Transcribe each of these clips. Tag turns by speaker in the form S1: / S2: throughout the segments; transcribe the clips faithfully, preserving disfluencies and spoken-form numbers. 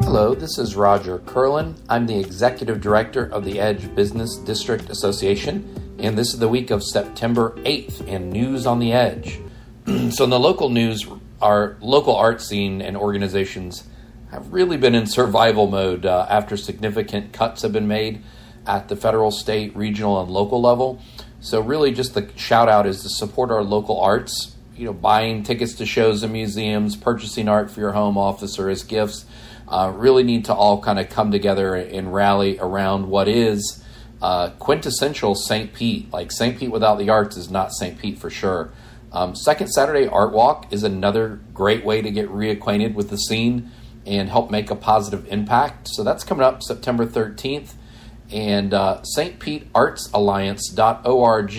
S1: Hello, this is Roger Curlin. I'm the Executive Director of the Edge Business District Association, and this is the week of September eighth and News on the Edge. So in the local news, our local art scene and organizations have really been in survival mode uh, after significant cuts have been made at the federal, state, regional, and local level. So really just the shout out is to support our local arts, you know, buying tickets to shows and museums, purchasing art for your home office or as gifts. Uh, really need to all kind of come together and rally around what is uh, quintessential Saint Pete. Like Saint Pete without the arts is not Saint Pete for sure. Um, Second Saturday Art Walk is another great way to get reacquainted with the scene and help make a positive impact. So that's coming up September thirteenth. And uh, Saint Pete Arts Alliance dot org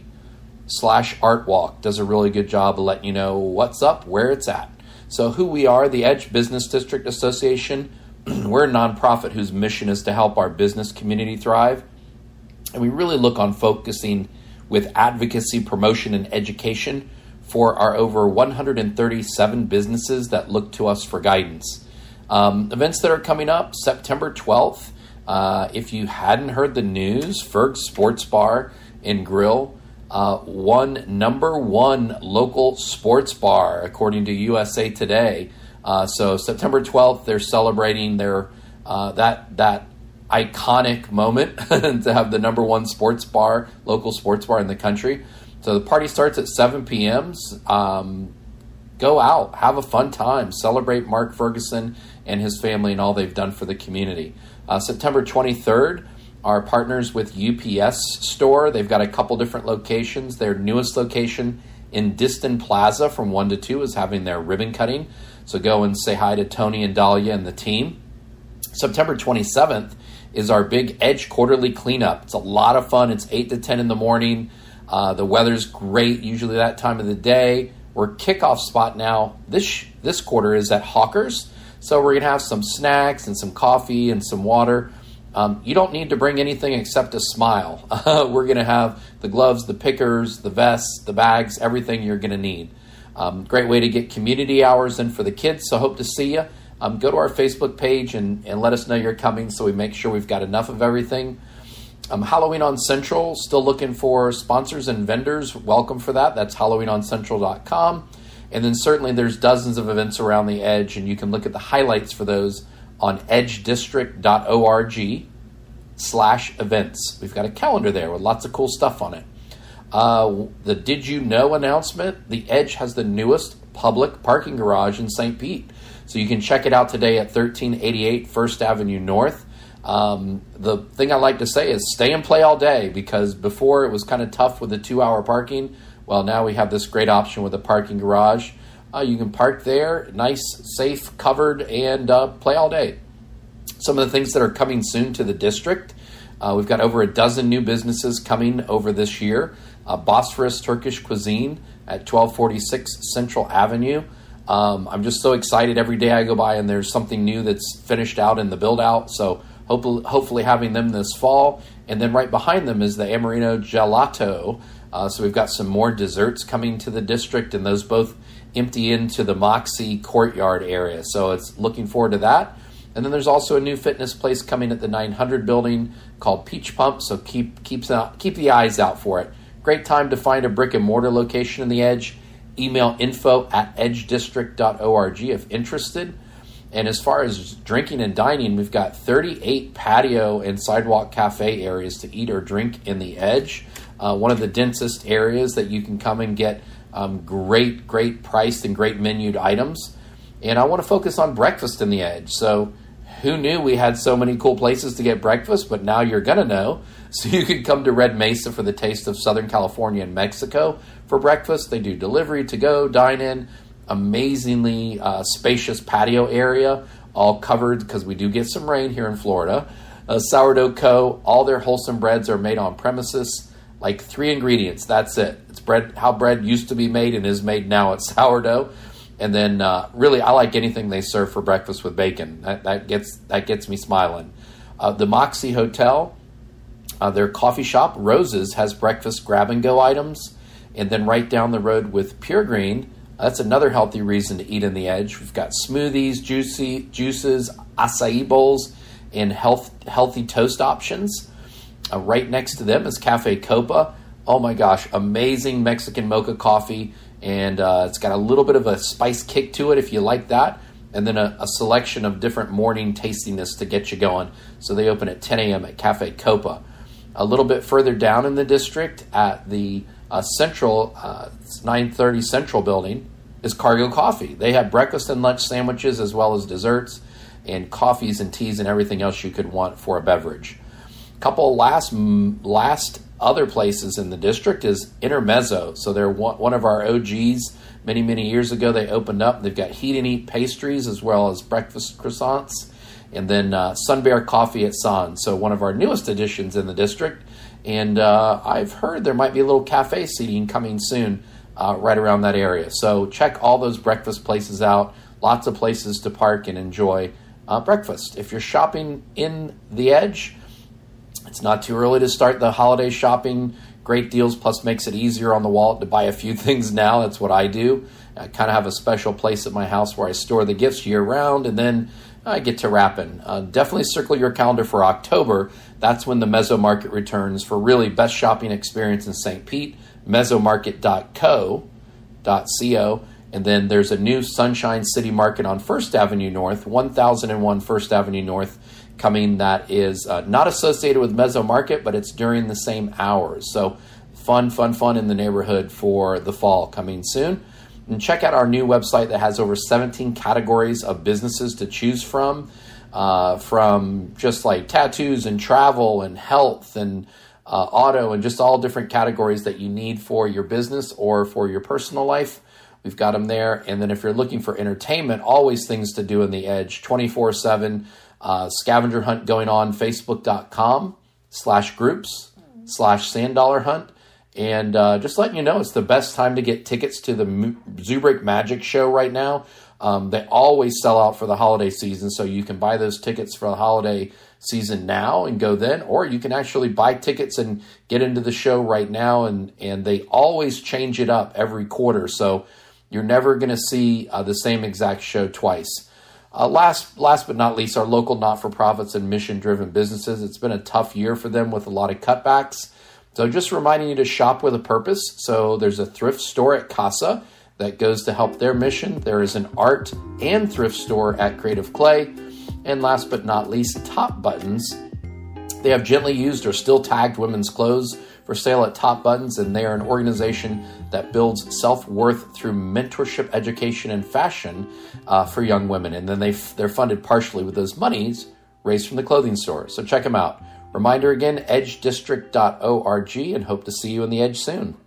S1: slash Art Walk does a really good job of letting you know what's up, where it's at. So who we are, the Edge Business District Association, we're a nonprofit whose mission is to help our business community thrive. And we really look on focusing with advocacy, promotion, and education for our over one hundred thirty-seven businesses that look to us for guidance. Um, events that are coming up, September twelfth. Uh, if you hadn't heard the news, Ferg Sports Bar and Grill Uh, one number one local sports bar, according to U S A Today. Uh, so September twelfth, they're celebrating their uh, that that iconic moment to have the number one sports bar, local sports bar in the country. So the party starts at seven p.m. Um, go out, have a fun time, celebrate Mark Ferguson and his family and all they've done for the community. Uh, September twenty-third, our partners with U P S store. They've got a couple different locations. Their newest location in Diston Plaza from one to two is having their ribbon cutting. So go and say hi to Tony and Dahlia and the team. September twenty-seventh is our big Edge quarterly cleanup. It's a lot of fun. It's eight to ten in the morning. Uh, the weather's great, usually that time of the day. Our kickoff spot now this this quarter is at Hawkers. So we're going to have some snacks and some coffee and some water. Um, you don't need to bring anything except a smile. Uh, we're going to have the gloves, the pickers, the vests, the bags, everything you're going to need. Um, great way to get community hours in for the kids, so hope to see you. Um, go to our Facebook page and, and let us know you're coming so we make sure we've got enough of everything. Um, Halloween on Central, still looking for sponsors and vendors. Welcome for that. That's halloween on central dot com. And then certainly there's dozens of events around the Edge, and you can look at the highlights for those on edge district dot org slash events. We've got a calendar there with lots of cool stuff on it. Uh, the Did You Know announcement, the Edge has the newest public parking garage in Saint Pete. So you can check it out today at thirteen eighty-eight First Avenue North. Um, the thing I like to say is stay and play all day, because before it was kind of tough with the two-hour parking. Well, now we have this great option with a parking garage. Uh, you can park there, nice, safe, covered, and uh, play all day. Some of the things that are coming soon to the district, uh, we've got over a dozen new businesses coming over this year. Uh, Bosphorus Turkish Cuisine at twelve forty-six Central Avenue. Um, I'm just so excited every day I go by and there's something new that's finished out in the build out. So hopefully, hopefully having them this fall. And then right behind them is the Amarino Gelato. Uh, so we've got some more desserts coming to the district, and those both empty into the Moxie courtyard area. So it's looking forward to that. And then there's also a new fitness place coming at the nine hundred building called Peach Pump. So keep keep, keep the eyes out for it. Great time to find a brick and mortar location in the Edge. Email info at edge district dot org if interested. And as far as drinking and dining, we've got thirty-eight patio and sidewalk cafe areas to eat or drink in the Edge. Uh, one of the densest areas that you can come and get um, great, great priced and great menued items. And I want to focus on breakfast in the Edge. So who knew we had so many cool places to get breakfast, but now you're going to know. So you can come to Red Mesa for the taste of Southern California and Mexico for breakfast. They do delivery, to go, dine in, amazingly uh, spacious patio area, all covered because we do get some rain here in Florida. Uh, Sourdough Co., all their wholesome breads are made on premises, like three ingredients. That's it. It's bread, how bread used to be made and is made now. It's sourdough. And then uh, really, I like anything they serve for breakfast with bacon. That, that gets that gets me smiling. Uh, the Moxie Hotel, uh, their coffee shop, Roses, has breakfast grab-and-go items. And then right down the road with Pure Green, That's another healthy reason to eat in the Edge. We've got smoothies, juicy juices, acai bowls, and health healthy toast options. Uh, right next to them is Cafe Copa. Oh my gosh, amazing Mexican mocha coffee, and uh, it's got a little bit of a spice kick to it if you like that, and then a, a selection of different morning tastiness to get you going. So they open at ten a.m. at Cafe Copa. A little bit further down in the district at the uh, Central, uh, nine thirty Central building is Cargo Coffee. They have breakfast and lunch sandwiches as well as desserts and coffees and teas and everything else you could want for a beverage. Couple last last other places in the district is Intermezzo. So they're one, one of our O Gs. Many, many years ago, they opened up. They've got heat and eat pastries as well as breakfast croissants. And then uh, Sun Bear Coffee at San. So one of our newest additions in the district. And uh, I've heard there might be a little cafe seating coming soon uh, right around that area. So check all those breakfast places out. Lots of places to park and enjoy uh, breakfast. If you're shopping in the Edge, it's not too early to start the holiday shopping. Great deals, plus makes it easier on the wallet to buy a few things now. That's what I do. I kind of have a special place at my house where I store the gifts year round, and then I get to wrapping. Uh, definitely circle your calendar for October. That's when the Mezzo Market returns for really best shopping experience in Saint Pete, mezzomarket dot co. And then there's a new Sunshine City Market on First Avenue North, one thousand one First Avenue North, coming that is uh, not associated with Mezzo Market, but it's during the same hours. So fun, fun, fun in the neighborhood for the fall coming soon. And check out our new website that has over seventeen categories of businesses to choose from, uh, from just like tattoos and travel and health and uh, auto and just all different categories that you need for your business or for your personal life. We've got them there. And then if you're looking for entertainment, always things to do in the Edge, twenty-four seven. Uh, scavenger hunt going on, facebook.com slash groups slash sand dollar hunt. And uh, just letting you know, it's the best time to get tickets to the M- Zubrik Magic Show right now. Um, they always sell out for the holiday season, so you can buy those tickets for the holiday season now and go then, or you can actually buy tickets and get into the show right now, and, and they always change it up every quarter, so you're never going to see uh, the same exact show twice. Uh, last last but not least, our local not-for-profits and mission-driven businesses. It's been a tough year for them with a lot of cutbacks. So just reminding you to shop with a purpose. So there's a thrift store at Casa that goes to help their mission. There is an art and thrift store at Creative Clay. And last but not least, Top Buttons. They have gently used or still tagged women's clothes for sale at Top Buttons, and they are an organization that builds self-worth through mentorship, education, and fashion uh, for young women. And then they they're funded partially with those monies raised from the clothing store. So check them out. Reminder again, edge district dot org, and hope to see you in the Edge soon.